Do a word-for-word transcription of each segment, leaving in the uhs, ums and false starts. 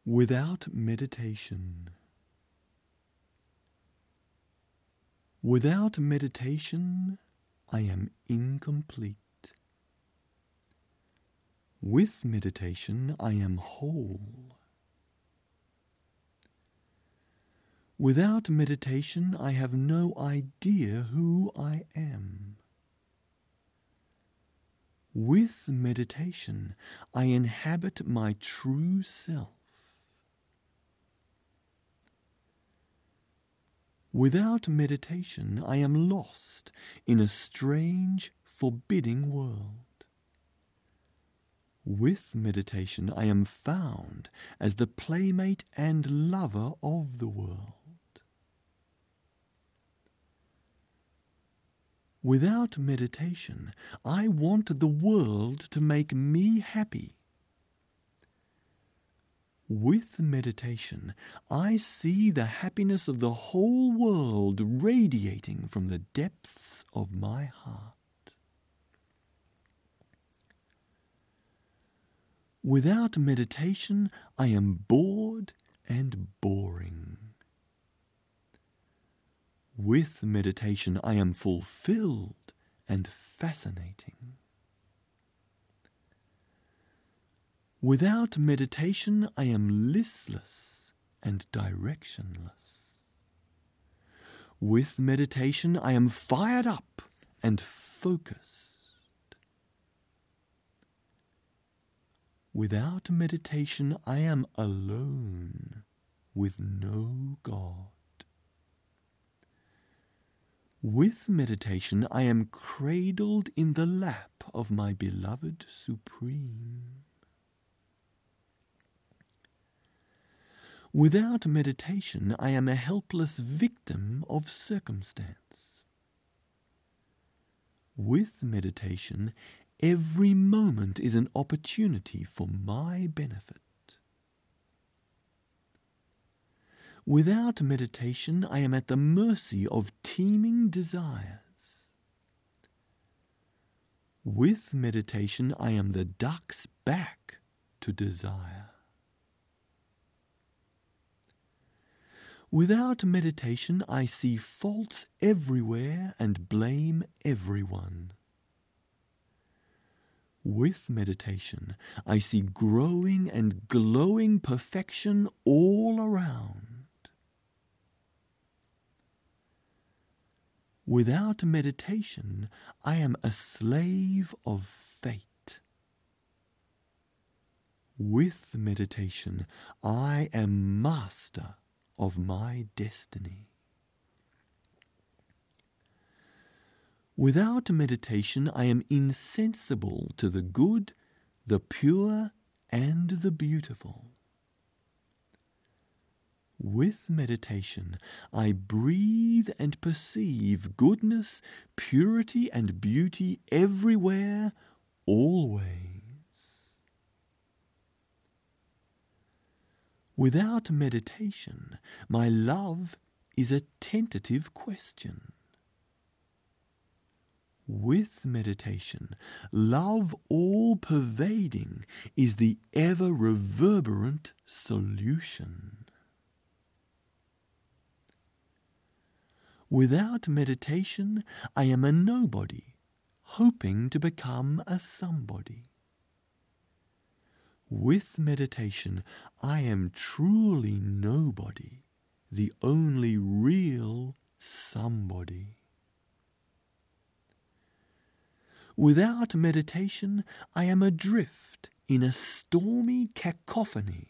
Without meditation. Without meditation, I am incomplete. With meditation, I am whole. Without meditation, I have no idea who I am. With meditation, I inhabit my true self. Without meditation, I am lost in a strange, forbidding world. With meditation, I am found as the playmate and lover of the world. Without meditation, I want the world to make me happy. With meditation, I see the happiness of the whole world radiating from the depths of my heart. Without meditation, I am bored and boring. With meditation, I am fulfilled and fascinating. Without meditation, I am listless and directionless. With meditation, I am fired up and focused. Without meditation, I am alone with no God. With meditation, I am cradled in the lap of my beloved Supreme. Without meditation, I am a helpless victim of circumstance. With meditation, every moment is an opportunity for my benefit. Without meditation, I am at the mercy of teeming desires. With meditation, I am the duck's back to desire. Without meditation, I see faults everywhere and blame everyone. With meditation, I see growing and glowing perfection all around. Without meditation, I am a slave of fate. With meditation, I am master of my destiny. Without meditation, I am insensible to the good, the pure, and the beautiful. With meditation, I breathe and perceive goodness, purity, and beauty everywhere, always. Without meditation, my love is a tentative question. With meditation, love all-pervading is the ever-reverberant solution. Without meditation, I am a nobody, hoping to become a somebody. With meditation, I am truly nobody, the only real somebody. Without meditation, I am adrift in a stormy cacophony.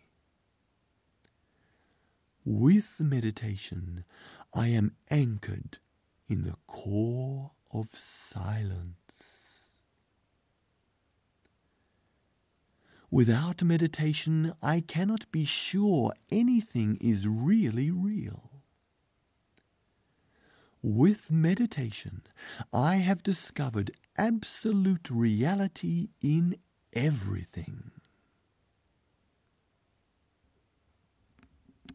With meditation, I am anchored in the core of silence. Without meditation, I cannot be sure anything is really real. With meditation, I have discovered absolute reality in everything.